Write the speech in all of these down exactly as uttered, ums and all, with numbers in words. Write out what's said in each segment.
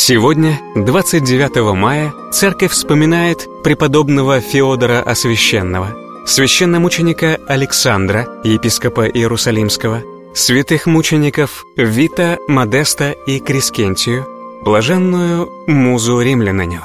Сегодня, двадцать девятого мая, церковь вспоминает преподобного Феодора Освященного, священномученика Александра, епископа Иерусалимского, святых мучеников Вита, Модеста и Крескентию, блаженную музу римляниню.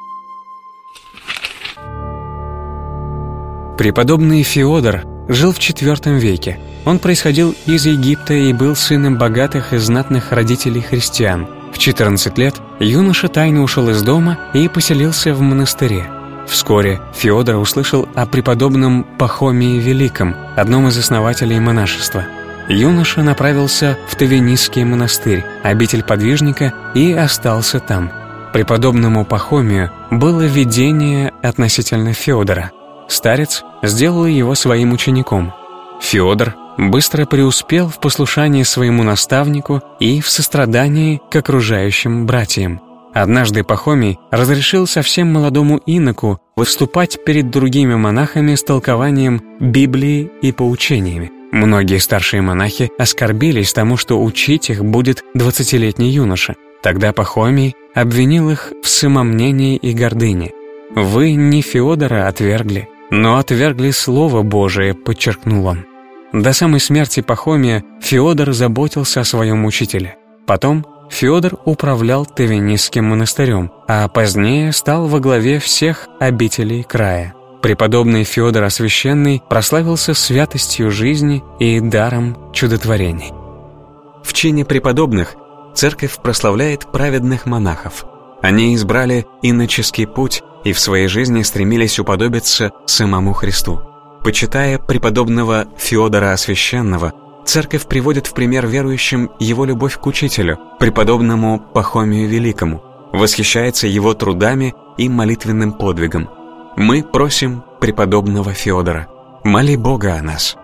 Преподобный Феодор жил в четвёртом веке. Он происходил из Египта и был сыном богатых и знатных родителей христиан. В четырнадцать лет юноша тайно ушел из дома и поселился в монастыре. Вскоре Феодор услышал о преподобном Пахомии Великом, одном из основателей монашества. Юноша направился в Тавенисский монастырь, обитель подвижника, и остался там. Преподобному Пахомию было видение относительно Феодора. Старец сделал его своим учеником. Феодор быстро преуспел в послушании своему наставнику и в сострадании к окружающим братьям. Однажды Пахомий разрешил совсем молодому иноку выступать перед другими монахами с толкованием Библии и поучениями. Многие старшие монахи оскорбились тому, что учить их будет двадцатилетний юноша. Тогда Пахомий обвинил их в самомнении и гордыне. «Вы не Феодора отвергли, но отвергли Слово Божие», — подчеркнул он. До самой смерти Пахомия Феодор заботился о своем учителе. Потом Феодор управлял Тавенисским монастырем, а позднее стал во главе всех обителей края. Преподобный Феодор Освященный прославился святостью жизни и даром чудотворений. В чине преподобных церковь прославляет праведных монахов. Они избрали иноческий путь и в своей жизни стремились уподобиться самому Христу. Почитая преподобного Феодора Освященного, церковь приводит в пример верующим его любовь к учителю, преподобному Пахомию Великому, восхищается его трудами и молитвенным подвигом. Мы просим преподобного Феодора: моли Бога о нас.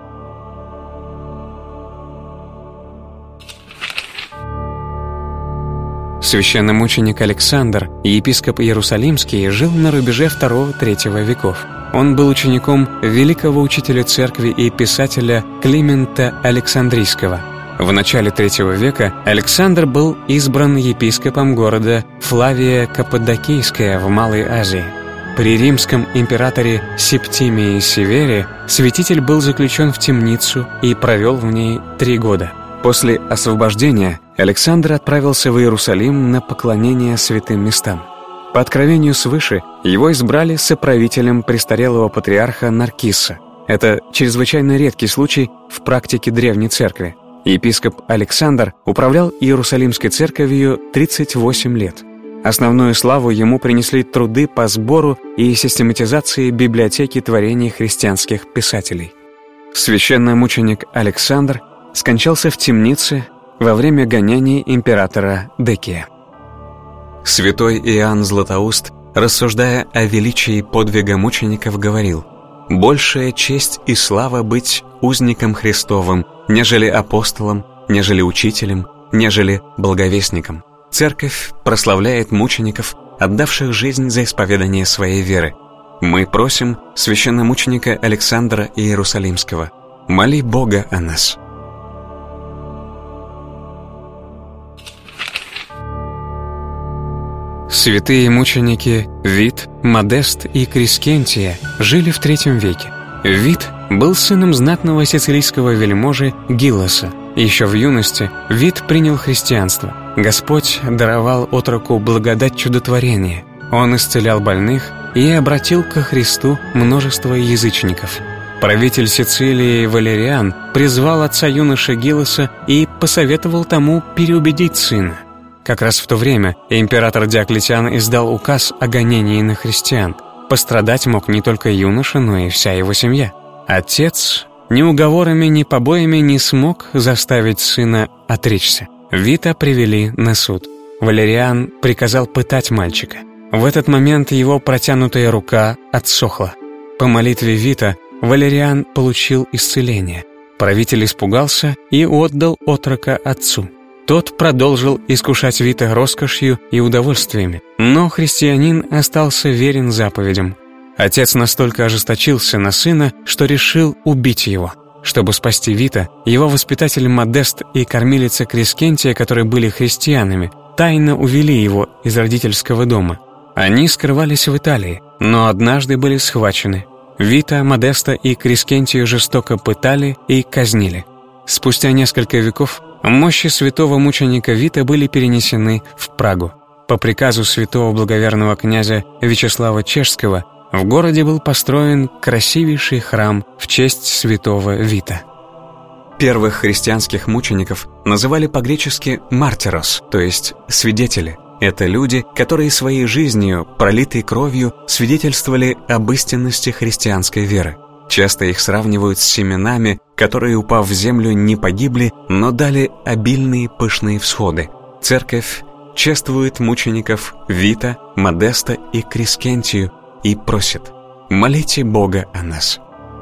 Священномученик Александр, епископ Иерусалимский, жил на рубеже второго-третьего веков. Он был учеником великого учителя церкви и писателя Климента Александрийского. В начале третьего века Александр был избран епископом города Флавия Каппадокийская в Малой Азии. При римском императоре Септимии Севере святитель был заключен в темницу и провел в ней три года. После освобождения Александр отправился в Иерусалим на поклонение святым местам. По откровению свыше его избрали соправителем престарелого патриарха Наркисса. Это чрезвычайно редкий случай в практике древней церкви. Епископ Александр управлял Иерусалимской церковью тридцать восемь лет. Основную славу ему принесли труды по сбору и систематизации библиотеки творений христианских писателей. Священномученик Александр скончался в темнице во время гонений императора Декия. Святой Иоанн Златоуст, рассуждая о величии подвига мучеников, говорил: «Большая честь и слава быть узником Христовым, нежели апостолом, нежели учителем, нежели благовестником». Церковь прославляет мучеников, отдавших жизнь за исповедание своей веры. Мы просим священномученика Александра Иерусалимского: моли Бога о нас. Святые мученики Вит, Модест и Крескентия жили в третьем веке. Вит был сыном знатного сицилийского вельможи Гиллоса. Еще в юности Вит принял христианство. Господь даровал отроку благодать чудотворения. Он исцелял больных и обратил ко Христу множество язычников. Правитель Сицилии Валериан призвал отца юноши Гиллоса и посоветовал тому переубедить сына. Как раз в то время император Диоклетиан издал указ о гонении на христиан. Пострадать мог не только юноша, но и вся его семья. Отец ни уговорами, ни побоями не смог заставить сына отречься. Вита привели на суд. Валериан приказал пытать мальчика. В этот момент его протянутая рука отсохла. По молитве Вита Валериан получил исцеление. Правитель испугался и отдал отрока отцу. Тот продолжил искушать Вита роскошью и удовольствиями, но христианин остался верен заповедям. Отец настолько ожесточился на сына, что решил убить его. Чтобы спасти Вита, его воспитатель Модест и кормилица Крескентия, которые были христианами, тайно увели его из родительского дома. Они скрывались в Италии, но однажды были схвачены. Вита, Модеста и Крискентию жестоко пытали и казнили. Спустя несколько веков мощи святого мученика Вита были перенесены в Прагу. По приказу святого благоверного князя Вячеслава Чешского в городе был построен красивейший храм в честь святого Вита. Первых христианских мучеников называли по-гречески «мартирос», то есть «свидетели». Это люди, которые своей жизнью, пролитой кровью, свидетельствовали об истинности христианской веры. Часто их сравнивают с семенами, которые, упав в землю, не погибли, но дали обильные пышные всходы. Церковь чествует мучеников Вита, Модеста и Крискентию и просит: молите Бога о нас.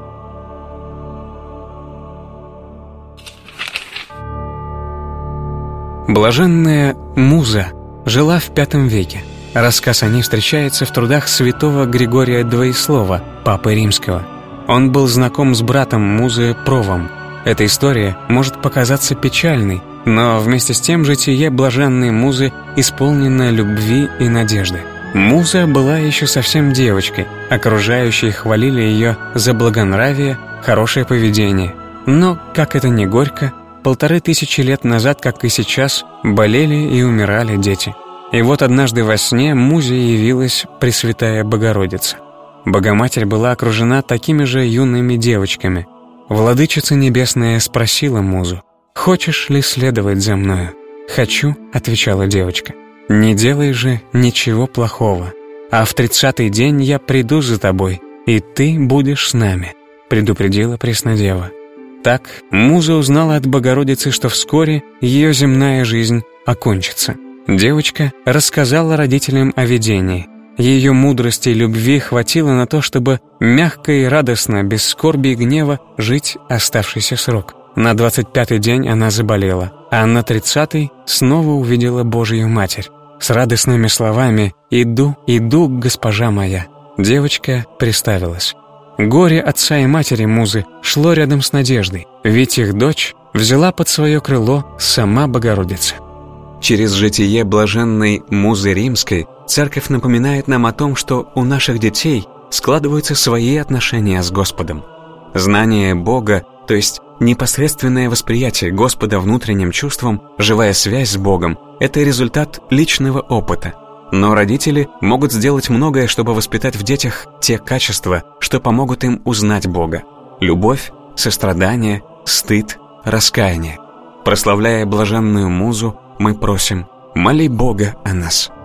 Блаженная Муза жила в пятом веке. Рассказ о ней встречается в трудах святого Григория Двоеслова, папы римского. Он был знаком с братом Музы Провом. Эта история может показаться печальной, но вместе с тем житие блаженной Музы исполнено любви и надежды. Муза была еще совсем девочкой, окружающие хвалили ее за благонравие, хорошее поведение. Но, как это ни горько, полторы тысячи лет назад, как и сейчас, болели и умирали дети. И вот однажды во сне Музе явилась Пресвятая Богородица. Богоматерь была окружена такими же юными девочками. Владычица Небесная спросила Музу: «Хочешь ли следовать за мною?» «Хочу», — отвечала девочка. «Не делай же ничего плохого, а в тридцатый день я приду за тобой, и ты будешь с нами», — предупредила Преснодева. Так Муза узнала от Богородицы, что вскоре ее земная жизнь окончится. Девочка рассказала родителям о видении. Ее мудрости и любви хватило на то, чтобы мягко и радостно, без скорби и гнева, жить оставшийся срок. На двадцать пятый день она заболела, а на тридцатый снова увидела Божию Матерь. С радостными словами «Иду, иду, госпожа моя», девочка приставилась. Горе отца и матери Музы шло рядом с надеждой, ведь их дочь взяла под свое крыло сама Богородица. Через житие блаженной Музы Римской Церковь напоминает нам о том, что у наших детей складываются свои отношения с Господом. Знание Бога, то есть непосредственное восприятие Господа внутренним чувством, живая связь с Богом – это результат личного опыта. Но родители могут сделать многое, чтобы воспитать в детях те качества, что помогут им узнать Бога. Любовь, сострадание, стыд, раскаяние. Прославляя блаженную Музу, мы просим: моли Бога о нас.